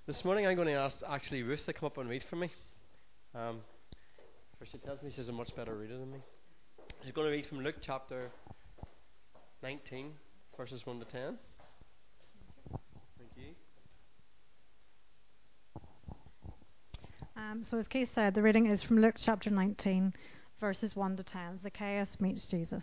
This morning I'm going to ask actually Ruth to come up and read for me. For she tells me she's a much better reader than me. She's going to read from Luke chapter 19, verses 1 to 10. Thank you. So as Keith said, the reading is from Luke chapter 19, verses 1 to 10. Zacchaeus meets Jesus.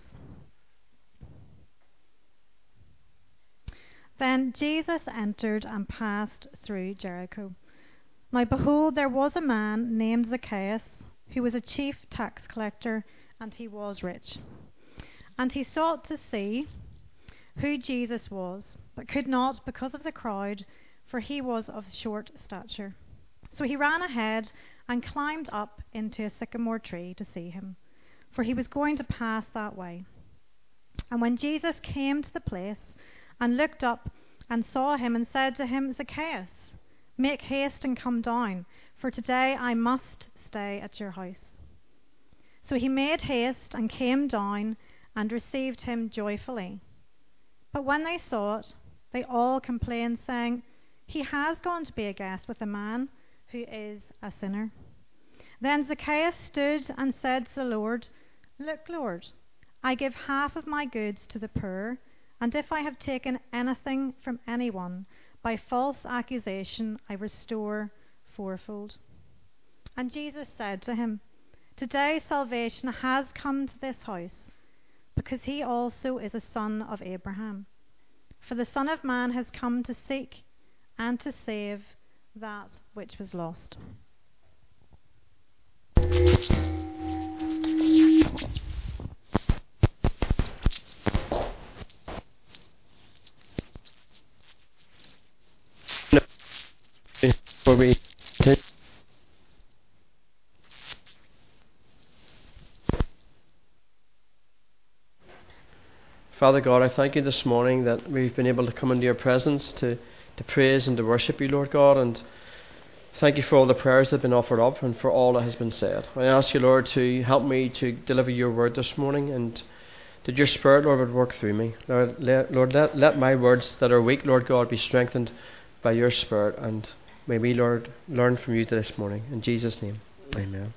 Then Jesus entered and passed through Jericho. Now behold, there was a man named Zacchaeus, who was a chief tax collector, and he was rich. And he sought to see who Jesus was, but could not because of the crowd, for he was of short stature. So he ran ahead and climbed up into a sycamore tree to see him, for he was going to pass that way. And when Jesus came to the place and looked up and saw him and said to him, Zacchaeus, make haste and come down, for today I must stay at your house. So he made haste and came down and received him joyfully. But when they saw it, they all complained, saying, he has gone to be a guest with a man who is a sinner. Then Zacchaeus stood and said to the Lord, Look, Lord, I give half of my goods to the poor, and if I have taken anything from anyone by false accusation, I restore fourfold. And Jesus said to him, Today salvation has come to this house, because he also is a son of Abraham. For the Son of Man has come to seek and to save that which was lost. Father God, I thank you this morning that we've been able to come into your presence to praise and to worship you, Lord God, and thank you for all the prayers that have been offered up and for all that has been said. I ask you, Lord, to help me to deliver your word this morning, and that your Spirit, Lord, would work through me. Lord, let my words that are weak, Lord God, be strengthened by your Spirit, and may we, Lord, learn from you this morning. In Jesus' name, amen.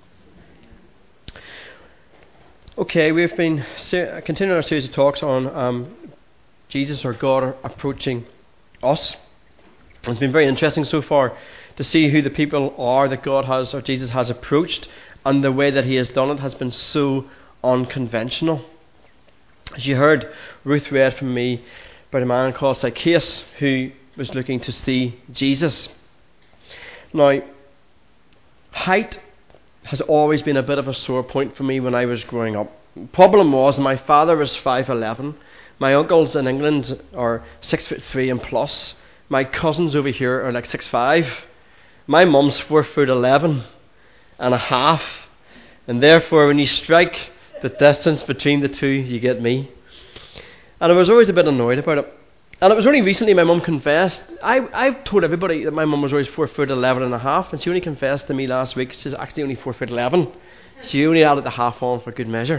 Okay, we've been continuing our series of talks on Jesus or God approaching us. It's been very interesting so far to see who the people are that God has, or Jesus has approached, and the way that he has done it has been so unconventional. As you heard, Ruth read from me about a man called Zacchaeus who was looking to see Jesus. Now, height has always been a bit of a sore point for me when I was growing up. The problem was my father was 5'11". My uncles in England are 6'3" and plus. My cousins over here are like 6'5". My mum's 4'11" and a half. And therefore when you strike the distance between the two, you get me. And I was always a bit annoyed about it. And it was only recently my mum confessed. I've told everybody that my mum was always 4'11" and a half, and she only confessed to me last week she's actually only 4'11". She only added the half on for good measure.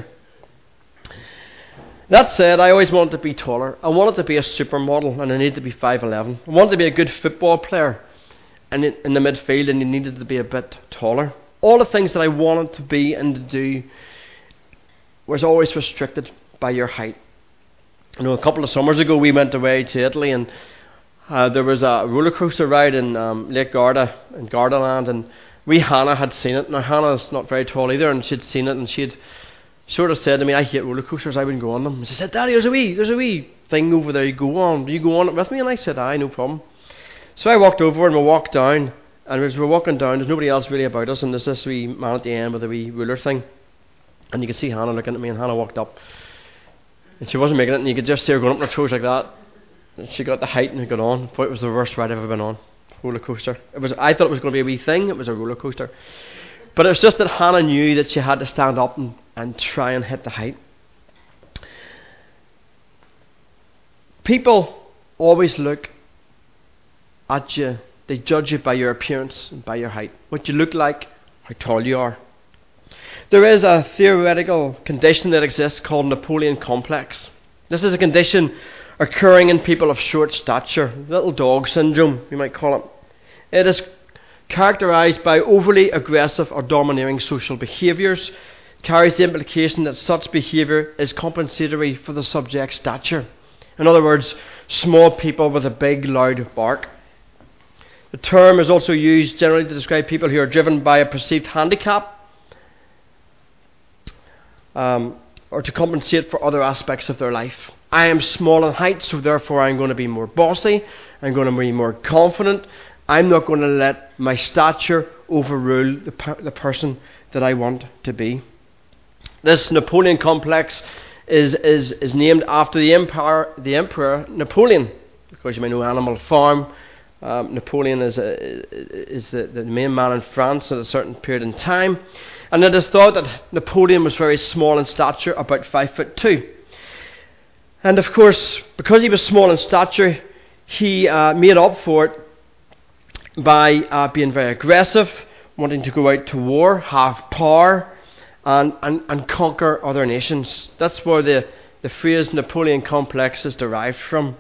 That said, I always wanted to be taller. I wanted to be a supermodel, and I needed to be 5'11". I wanted to be a good football player and in the midfield, and you needed to be a bit taller. All the things that I wanted to be and to do was always restricted by your height. You know, a couple of summers ago we went away to Italy, and there was a roller coaster ride in Lake Garda, in Gardaland, and Hannah had seen it. Now Hannah's not very tall either, and she'd seen it, and she'd sort of said to me, I hate roller coasters, I wouldn't go on them. And she said, Daddy, there's a wee thing over there you go on. Do you go on it with me? And I said, aye, no problem. So I walked over and we walked down, and as we were walking down, there's nobody else really about us, and there's this wee man at the end with a wee ruler thing, and you could see Hannah looking at me, and Hannah walked up, and she wasn't making it, and you could just see her going up on her toes like that, and she got the height and got on. Boy, it was the worst ride I've ever been on. Roller coaster. I thought it was going to be a wee thing. It was a roller coaster. But it was just that Hannah knew that she had to stand up and try and hit the height. People always look at you. They judge you by your appearance and by your height. What you look like, how tall you are. There is a theoretical condition that exists called Napoleon complex. This is a condition occurring in people of short stature, little dog syndrome, you might call it. It is characterized by overly aggressive or domineering social behaviours, carries the implication that such behaviour is compensatory for the subject's stature. In other words, small people with a big, loud bark. The term is also used generally to describe people who are driven by a perceived handicap, or to compensate for other aspects of their life. I am small in height, so therefore I'm going to be more bossy, I'm going to be more confident, I'm not going to let my stature overrule the person that I want to be. This Napoleon complex is named after the Emperor Napoleon. Of course, you may know Animal Farm. Napoleon is the main man in France at a certain period in time. And it is thought that Napoleon was very small in stature, about 5'2". And of course, because he was small in stature, he made up for it by being very aggressive, wanting to go out to war, have power, and conquer other nations. That's where the phrase Napoleon complex is derived from.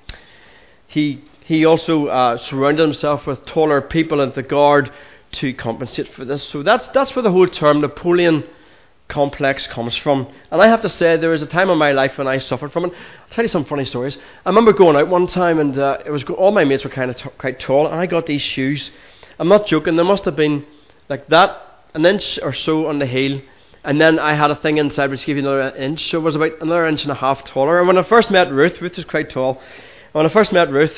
He also surrounded himself with taller people in the guard to compensate for this. So that's where the whole term Napoleon complex comes from. And I have to say, there was a time in my life when I suffered from it. I'll tell you some funny stories. I remember going out one time, and all my mates were quite tall, and I got these shoes. I'm not joking, they must have been like that, an inch or so on the heel, and then I had a thing inside which gave you another inch, so it was about another inch and a half taller. And when I first met Ruth was quite tall. When I first met Ruth,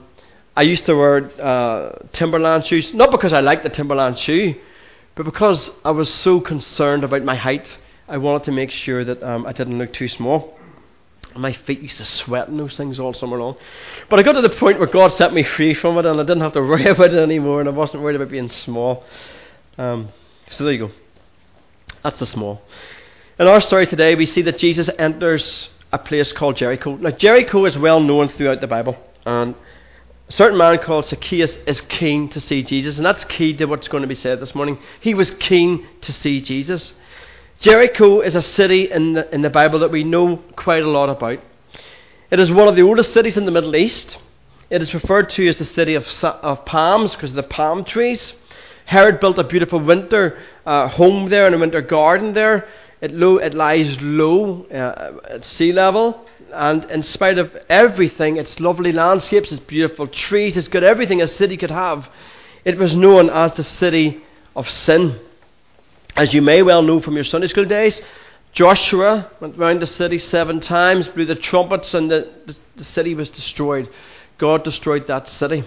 I used to wear Timberland shoes, not because I liked the Timberland shoe, but because I was so concerned about my height. I wanted to make sure that I didn't look too small. My feet used to sweat in those things all summer long. But I got to the point where God set me free from it, and I didn't have to worry about it anymore, and I wasn't worried about being small. So there you go. That's the small. In our story today, we see that Jesus enters a place called Jericho. Now, Jericho is well known throughout the Bible, and a certain man called Zacchaeus is keen to see Jesus, and that's key to what's going to be said this morning. He was keen to see Jesus. Jericho is a city in the Bible that we know quite a lot about. It is one of the oldest cities in the Middle East. It is referred to as the city of palms because of the palm trees. Herod built a beautiful winter home there and a winter garden there. It lies low at sea level, and in spite of everything, its lovely landscapes, its beautiful trees, it's got everything a city could have. It was known as the city of sin. As you may well know from your Sunday school days, Joshua went round the city 7 times, blew the trumpets, and the city was destroyed. God destroyed that city.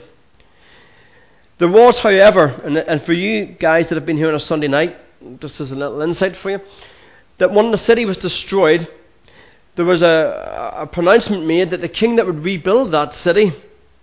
There was, however, and for you guys that have been here on a Sunday night, just as a little insight for you, that when the city was destroyed, there was a pronouncement made that the king that would rebuild that city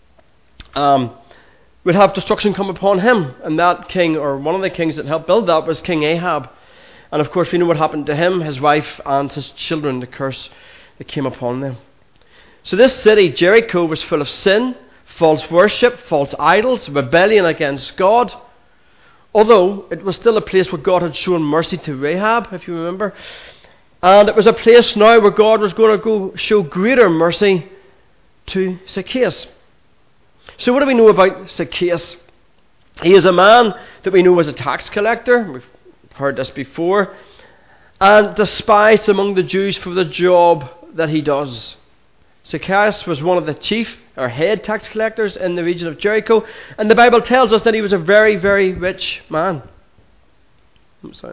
would have destruction come upon him. And that king, or one of the kings that helped build that, was King Ahab. And of course we know what happened to him, his wife and his children, the curse that came upon them. So this city, Jericho, was full of sin, false worship, false idols, rebellion against God. Although it was still a place where God had shown mercy to Rahab, if you remember. And it was a place now where God was going to go show greater mercy to Zacchaeus. So what do we know about Zacchaeus? He is a man that we know was a tax collector. We've heard this before. And despised among the Jews for the job that he does. Zacchaeus was one of the chief or head tax collectors in the region of Jericho. And the Bible tells us that he was a very, very rich man. I'm sorry.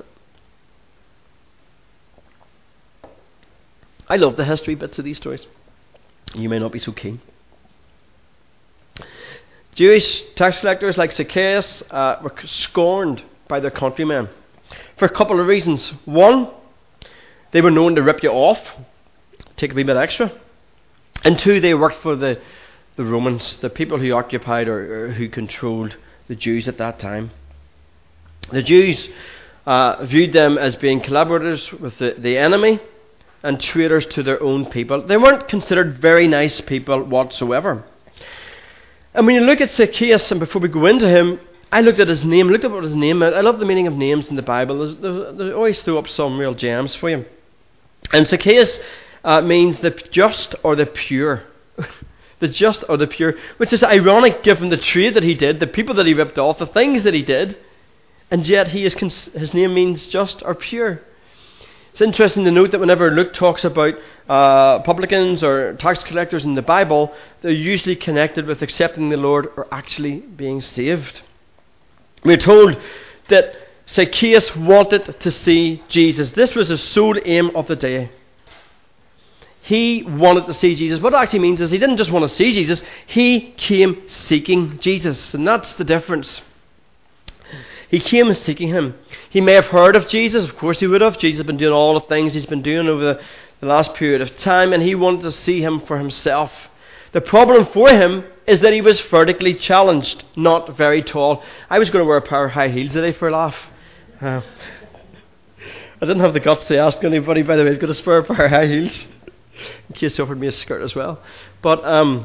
I love the history bits of these stories. You may not be so keen. Jewish tax collectors like Zacchaeus were scorned by their countrymen for a couple of reasons. One, they were known to rip you off, take a wee bit extra. And two, they worked for the Romans, the people who occupied or who controlled the Jews at that time. The Jews viewed them as being collaborators with the enemy and traitors to their own people. They weren't considered very nice people whatsoever. And when you look at Zacchaeus, and before we go into him, I looked at his name, looked at what his name meant. I love the meaning of names in the Bible. They always throw up some real gems for you. And Zacchaeus means the just or the pure. the just or the pure, which is ironic given the trade that he did, the people that he ripped off, the things that he did, and yet his name means just or pure. It's interesting to note that whenever Luke talks about publicans or tax collectors in the Bible, they're usually connected with accepting the Lord or actually being saved. We're told that Zacchaeus wanted to see Jesus. This was his sole aim of the day. He wanted to see Jesus. What it actually means is he didn't just want to see Jesus, he came seeking Jesus. And that's the difference. He came seeking him. He may have heard of Jesus. Of course he would have. Jesus had been doing all the things he's been doing over the last period of time, and he wanted to see him for himself. The problem for him is that he was vertically challenged, not very tall. I was going to wear a pair of high heels today for a laugh. I didn't have the guts to ask anybody, by the way, I've got a spare pair of high heels, in case they offered me a skirt as well. But,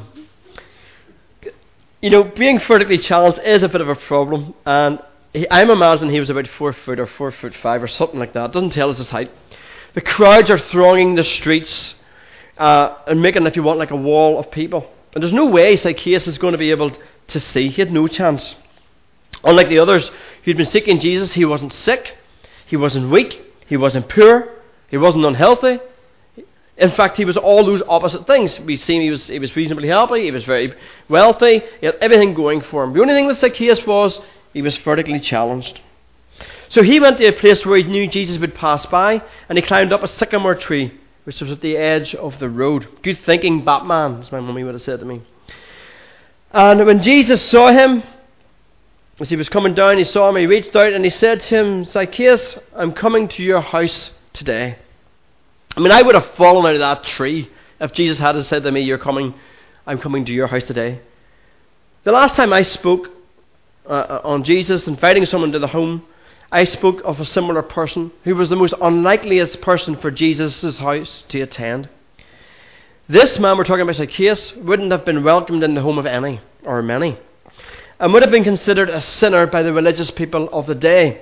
being vertically challenged is a bit of a problem, and I'm imagining he was about 4 foot or 4'5" or something like that. It doesn't tell us his height. The crowds are thronging the streets and making, if you want, like a wall of people. And there's no way Zacchaeus is going to be able to see. He had no chance. Unlike the others who'd been seeking Jesus, he wasn't sick, he wasn't weak, he wasn't poor, he wasn't unhealthy. In fact, he was all those opposite things. We see he was reasonably healthy, he was very wealthy, he had everything going for him. The only thing with Zacchaeus was he was vertically challenged. So he went to a place where he knew Jesus would pass by, and he climbed up a sycamore tree, which was at the edge of the road. Good thinking, Batman, as my mummy would have said to me. And when Jesus saw him, as he was coming down, he saw him, he reached out and he said to him, Zacchaeus, I'm coming to your house today. I mean, I would have fallen out of that tree if Jesus had said to me, I'm coming to your house today. The last time I spoke on Jesus, inviting someone to the home, I spoke of a similar person who was the most unlikeliest person for Jesus' house to attend. This man we're talking about, Zacchaeus, wouldn't have been welcomed in the home of any or many, and would have been considered a sinner by the religious people of the day.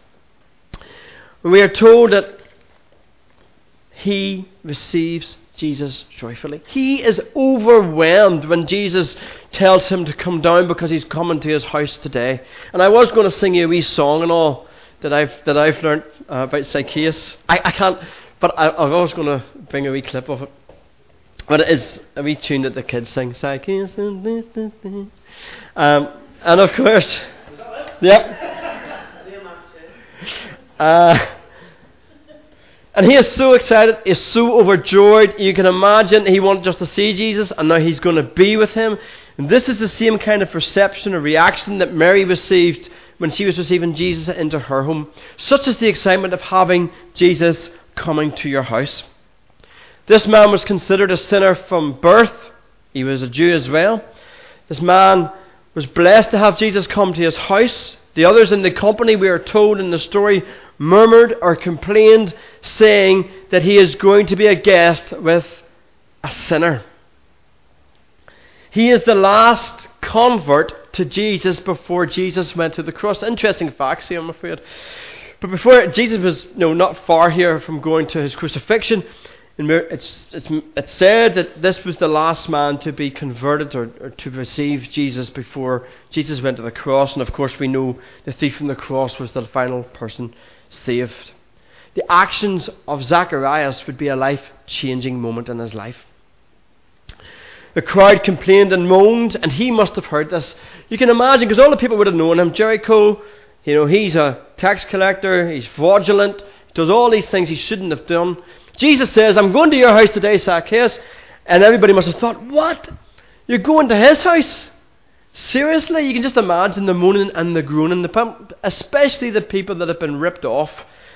We are told that he receives Jesus joyfully. He is overwhelmed when Jesus tells him to come down because he's coming to his house today. And I was going to sing you a wee song and all that I've learnt about Zacchaeus. I can't, but I was going to bring a wee clip of it. But it is a wee tune that the kids sing. Zacchaeus. And of course, yep. And he is so excited, he's so overjoyed. You can imagine he wanted just to see Jesus, and now he's going to be with him. And this is the same kind of perception or reaction that Mary received when she was receiving Jesus into her home. Such is the excitement of having Jesus coming to your house. This man was considered a sinner from birth. He was a Jew as well. This man was blessed to have Jesus come to his house. The others in the company, we are told in the story, murmured or complained, saying that he is going to be a guest with a sinner. He is the last convert to Jesus before Jesus went to the cross. Interesting facts here, I'm afraid. But before Jesus was not far here from going to his crucifixion, it's said that this was the last man to be converted or to receive Jesus before Jesus went to the cross. And of course we know the thief on the cross was the final person saved. The actions of Zacharias would be a life-changing moment in his life. The crowd complained and moaned, and he must have heard this. You can imagine, because all the people would have known him. Jericho, he's a tax collector, he's fraudulent, he does all these things he shouldn't have done. Jesus says, I'm going to your house today, Zacchaeus. And everybody must have thought, what? You're going to his house? Seriously? You can just imagine the moaning and the groaning, especially the people that have been ripped off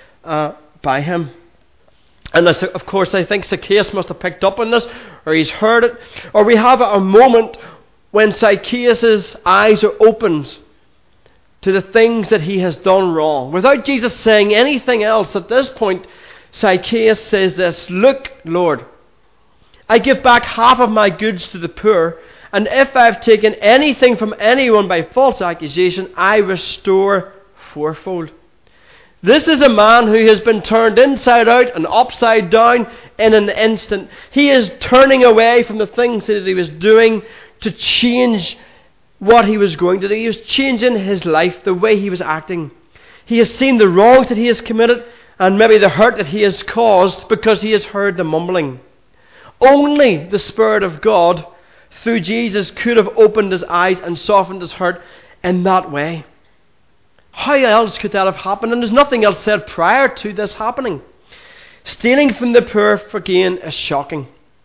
by him. And of course, I think Zacchaeus must have picked up on this, or he's heard it. Or we have a moment when Zacchaeus' eyes are opened to the things that he has done wrong. Without Jesus saying anything else at this point, Zacchaeus says this, Look, Lord, I give back half of my goods to the poor, and if I've taken anything from anyone by false accusation, I restore fourfold. This is a man who has been turned inside out and upside down in an instant. He is turning away from the things that he was doing to change what he was going to do. He was changing his life, the way he was acting. He has seen the wrongs that he has committed and maybe the hurt that he has caused because he has heard the mumbling. Only the Spirit of God through Jesus could have opened his eyes and softened his heart in that way. How else could that have happened? And there's nothing else said prior to this happening. Stealing from the poor for gain is shocking.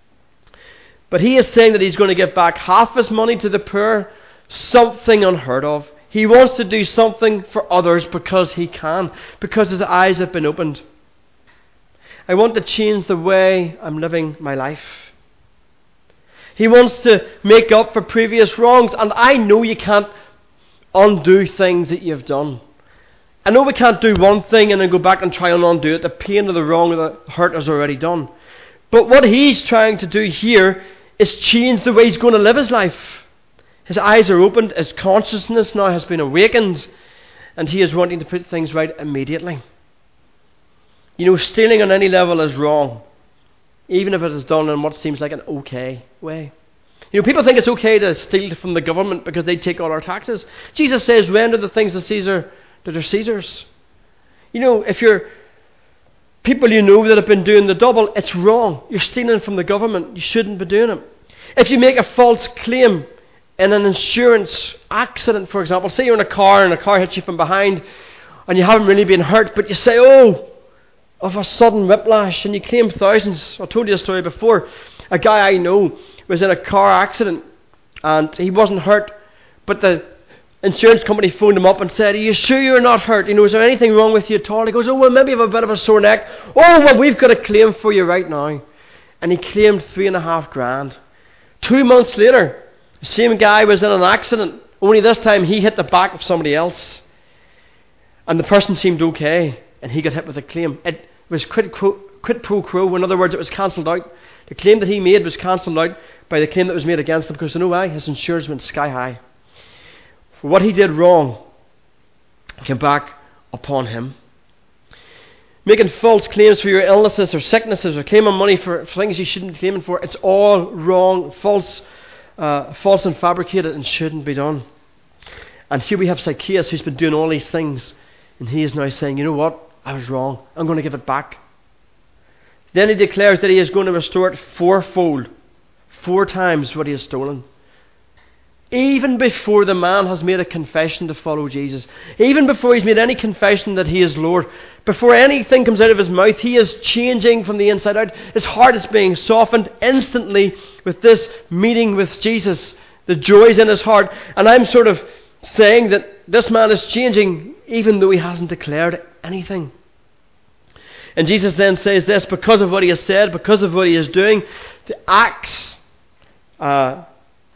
But he is saying that he's going to give back half his money to the poor, something unheard of. He wants to do something for others because he can, because his eyes have been opened. I want to change the way I'm living my life. He wants to make up for previous wrongs, and I know you can't undo things that you've done. I know we can't do one thing and then go back and try and undo it. The pain of the wrong or the hurt is already done. But what he's trying to do here is change the way he's going to live his life. His eyes are opened, his consciousness now has been awakened, and he is wanting to put things right immediately. You know, stealing on any level is wrong, even if it is done in what seems like an okay way. You know, people think it's okay to steal from the government because they take all our taxes. Jesus says, render the things to Caesar that are Caesar's. You know, if you're people you know that have been doing the double, it's wrong. You're stealing from the government. You shouldn't be doing it. If you make a false claim in an insurance accident, for example, say you're in a car and a car hits you from behind and you haven't really been hurt, but you say, oh, of a sudden whiplash, and you claim thousands. I told you a story before. A guy I know was in a car accident and he wasn't hurt, but the insurance company phoned him up and said, are you sure you're not hurt? You know, is there anything wrong with you at all? He goes, oh, well, maybe you have a bit of a sore neck. Oh, well, we've got a claim for you right now. And he claimed $3,500. 2 months later, the same guy was in an accident, only this time he hit the back of somebody else. And the person seemed okay, and he got hit with a claim. It was quid pro quo. In other words, it was cancelled out. The claim that he made was cancelled out by the claim that was made against him, because you know why? His insurance went sky high. For what he did wrong came back upon him. Making false claims for your illnesses or sicknesses, or claiming money for things you shouldn't be claiming for, it's all wrong, false and fabricated, and shouldn't be done. And here we have Zacchaeus, who's been doing all these things, and he is now saying, you know what? I was wrong. I'm going to give it back. Then he declares that he is going to restore it fourfold, 4 times what he has stolen. Even before the man has made a confession to follow Jesus, even before he's made any confession that he is Lord, before anything comes out of his mouth, he is changing from the inside out. His heart is being softened instantly with this meeting with Jesus. The joy's in his heart. And I'm sort of saying that this man is changing even though he hasn't declared anything. And Jesus then says this, because of what he has said, because of what he is doing, the acts that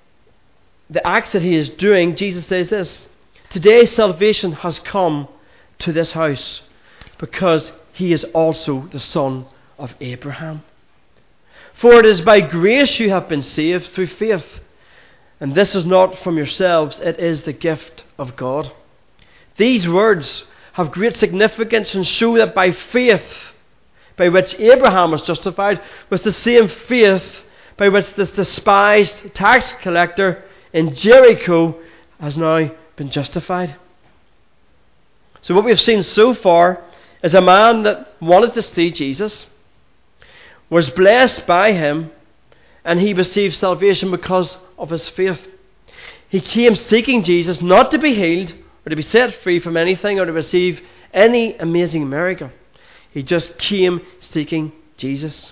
he is doing, Jesus says this, today salvation has come to this house because he is also the son of Abraham. For it is by grace you have been saved through faith. And this is not from yourselves, it is the gift of God. These words have great significance and show that by faith, by which Abraham was justified, was the same faith by which this despised tax collector in Jericho has now been justified. So what we've seen so far is a man that wanted to see Jesus, was blessed by him, and he received salvation because of his faith. He came seeking Jesus, not to be healed or to be set free from anything or to receive any amazing miracle. He just came seeking Jesus.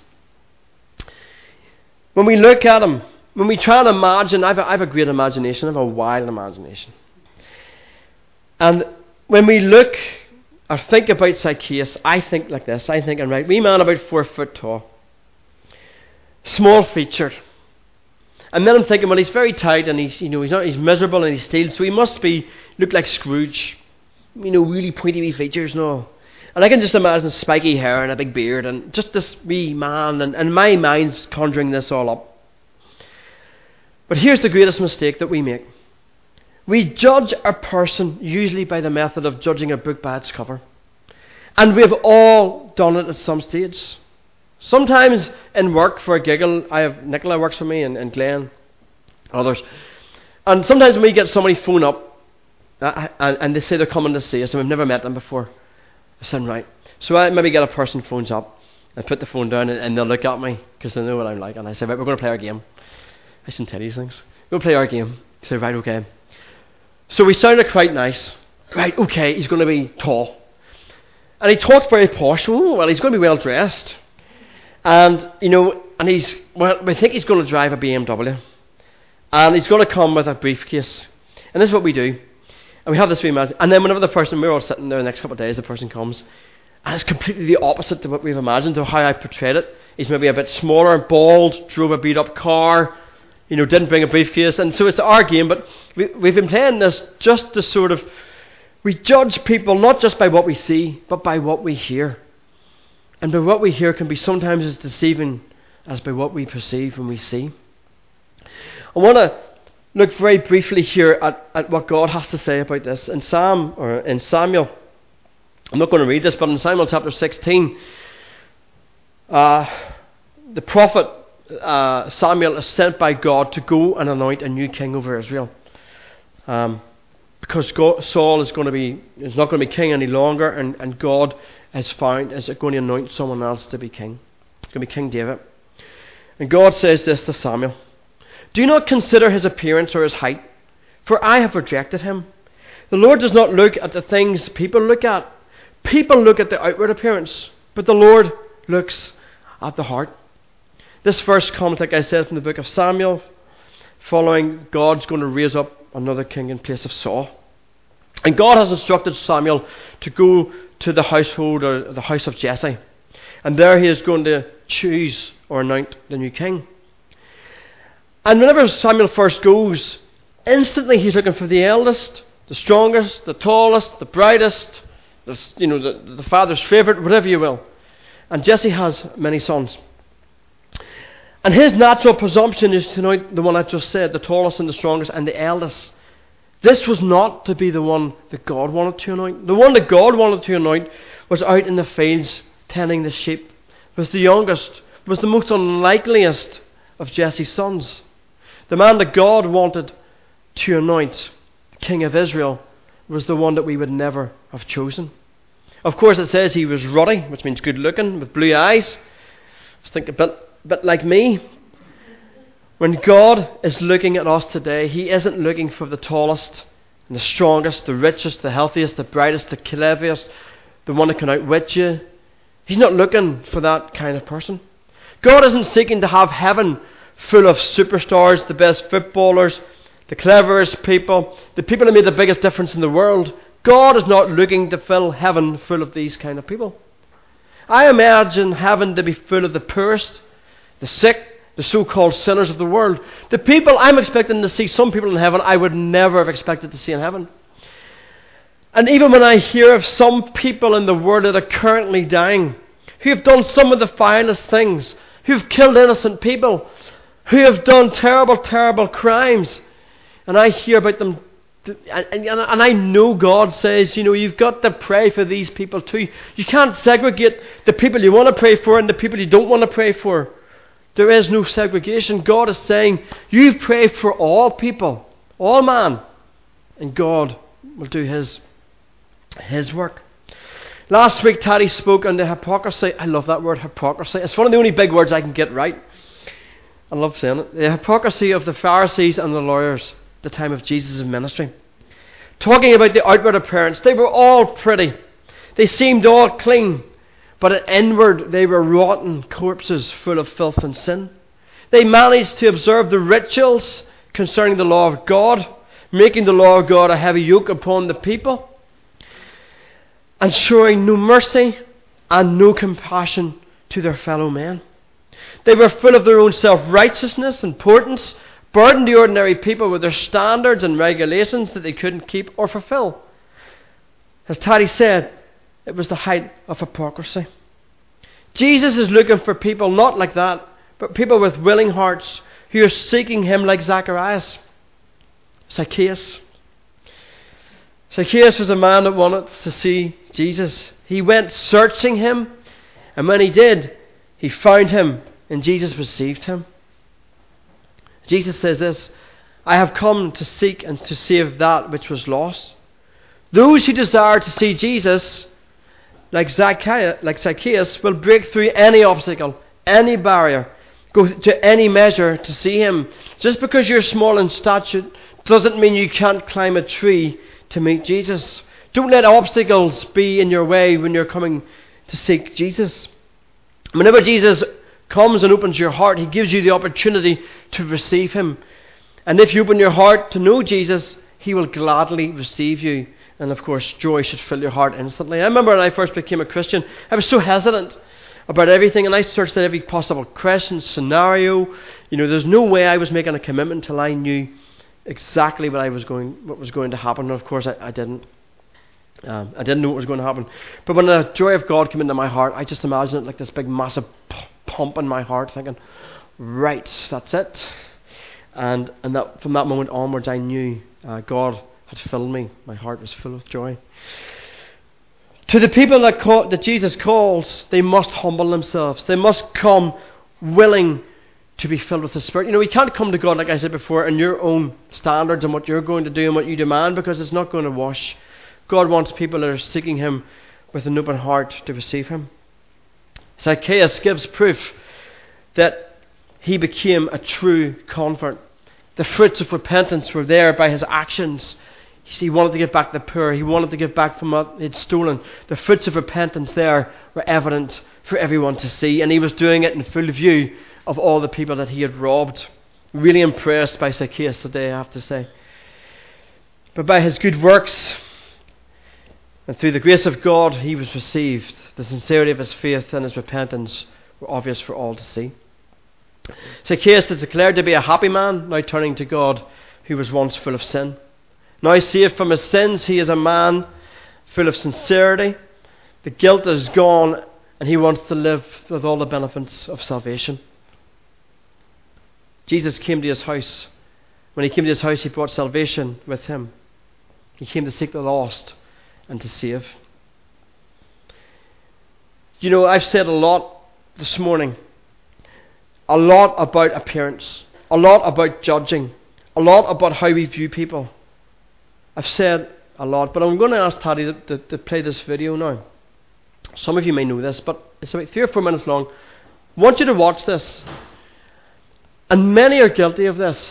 When we look at him, when we try and imagine, I have a great imagination, I have a wild imagination. And when we look or think about Zacchaeus, I think like this. I think, right, wee man about 4 foot tall, small featured. And then I'm thinking, well, he's very tight and he's miserable and he steals, so he must look like Scrooge. Really pointy wee features and all. And I can just imagine spiky hair and a big beard and just this wee man, and my mind's conjuring this all up. But here's the greatest mistake that we make. We judge a person usually by the method of judging a book by its cover. And we've all done it at some stage. Sometimes in work for a giggle, I have Nicola works for me and Glenn, others. And sometimes when we get somebody phone up and they say they're coming to see us and we've never met them before, I said, right. So I maybe get a person phones up and put the phone down and they'll look at me because they know what I'm like. And I say, right, we're going to play our game. I shouldn't tell you these things. We'll play our game. He said, right, okay. So we sounded quite nice. Right, okay, he's going to be tall. And he talked very posh. Oh, well, he's going to be well dressed. And, and we think he's going to drive a BMW. And he's going to come with a briefcase. And this is what we do. And we have this wee imagine. And then whenever we're all sitting there the next couple of days, the person comes. And it's completely the opposite to what we've imagined, or how I portrayed it. He's maybe a bit smaller, bald, drove a beat-up car, didn't bring a briefcase. And so it's our game, but we've been playing this just to sort of, we judge people not just by what we see, but by what we hear. And by what we hear can be sometimes as deceiving as by what we perceive when we see. I want to look very briefly here at what God has to say about this. In Samuel, I'm not going to read this, but in Samuel chapter 16, the prophet Samuel is sent by God to go and anoint a new king over Israel. Because Saul is not going to be king any longer, and God is going to anoint someone else to be king. It's going to be King David. And God says this to Samuel: "Do not consider his appearance or his height, for I have rejected him. The Lord does not look at the things people look at. People look at the outward appearance, but the Lord looks at the heart." This verse comes, like I said, from the book of Samuel, following God's going to raise up another king in place of Saul. And God has instructed Samuel to go to the household, or the house of Jesse. And there he is going to choose or anoint the new king. And whenever Samuel first goes, instantly he's looking for the eldest, the strongest, the tallest, the brightest, the father's favourite, whatever you will. And Jesse has many sons. And his natural presumption is to anoint the one I just said, the tallest and the strongest and the eldest. This was not to be the one that God wanted to anoint. The one that God wanted to anoint was out in the fields tending the sheep, was the youngest, was the most unlikeliest of Jesse's sons. The man that God wanted to anoint, King of Israel, was the one that we would never have chosen. Of course, it says he was ruddy, which means good looking, with blue eyes. I think a bit like me. When God is looking at us today, he isn't looking for the tallest and the strongest, the richest, the healthiest, the brightest, the cleverest, the one that can outwit you. He's not looking for that kind of person. God isn't seeking to have heaven full of superstars, the best footballers, the cleverest people, the people that made the biggest difference in the world. God is not looking to fill heaven full of these kind of people. I imagine heaven to be full of the poorest, the sick, the so-called sinners of the world. The people I'm expecting to see, some people in heaven I would never have expected to see in heaven. And even when I hear of some people in the world that are currently dying, who have done some of the vilest things, who have killed innocent people, who have done terrible, terrible crimes, and I hear about them, and I know God says, you've got to pray for these people too. You can't segregate the people you want to pray for and the people you don't want to pray for. There is no segregation. God is saying, you pray for all people, all man, and God will do his work. Last week, Taddy spoke on the hypocrisy. I love that word, hypocrisy. It's one of the only big words I can get right. I love saying it. The hypocrisy of the Pharisees and the lawyers at the time of Jesus' ministry. Talking about the outward appearance, they were all pretty. They seemed all clean. But at inward, they were rotten corpses full of filth and sin. They managed to observe the rituals concerning the law of God, making the law of God a heavy yoke upon the people, and showing no mercy and no compassion to their fellow men. They were full of their own self-righteousness, importance, burdened the ordinary people with their standards and regulations that they couldn't keep or fulfill. As Taddy said, it was the height of hypocrisy. Jesus is looking for people not like that, but people with willing hearts who are seeking him like Zacharias. Zacchaeus was a man that wanted to see Jesus. He went searching him, and when he did, he found him, and Jesus received him. Jesus says this, I have come to seek and to save that which was lost. Those who desire to see Jesus, like Zacchaeus, will break through any obstacle, any barrier, go to any measure to see him. Just because you're small in stature doesn't mean you can't climb a tree to meet Jesus. Don't let obstacles be in your way when you're coming to seek Jesus. Whenever Jesus comes and opens your heart, he gives you the opportunity to receive him. And if you open your heart to know Jesus, he will gladly receive you. And of course, joy should fill your heart instantly. I remember when I first became a Christian, I was so hesitant about everything, and I searched out every possible question, scenario. There's no way I was making a commitment until I knew exactly what was going to happen. And of course, I didn't. I didn't know what was going to happen. But when the joy of God came into my heart, I just imagined it like this big massive pump in my heart, thinking, right, that's it. And that from that moment onwards, I knew God had filled me. My heart was full of joy. To the people that Jesus calls, they must humble themselves. They must come willing to be filled with the Spirit. We can't come to God, like I said before, in your own standards and what you're going to do and what you demand, because it's not going to wash. God wants people that are seeking him with an open heart to receive him. Zacchaeus gives proof that he became a true convert. The fruits of repentance were there by his actions. He wanted to get back the poor. He wanted to get back from what he'd stolen. The fruits of repentance there were evident for everyone to see, and he was doing it in full view of all the people that he had robbed. Really impressed by Zacchaeus today, I have to say. But by his good works and through the grace of God, he was received. The sincerity of his faith and his repentance were obvious for all to see. Zacchaeus is declared to be a happy man, now turning to God, who was once full of sin. Now saved from his sins, he is a man full of sincerity. The guilt is gone, and he wants to live with all the benefits of salvation. Jesus came to his house. When he came to his house, he brought salvation with him. He came to seek the lost and to save. I've said a lot this morning. A lot about appearance. A lot about judging. A lot about how we view people. I've said a lot, but I'm going to ask Taddy to play this video now. Some of you may know this, but it's about 3 or 4 minutes long. I want you to watch this. And many are guilty of this.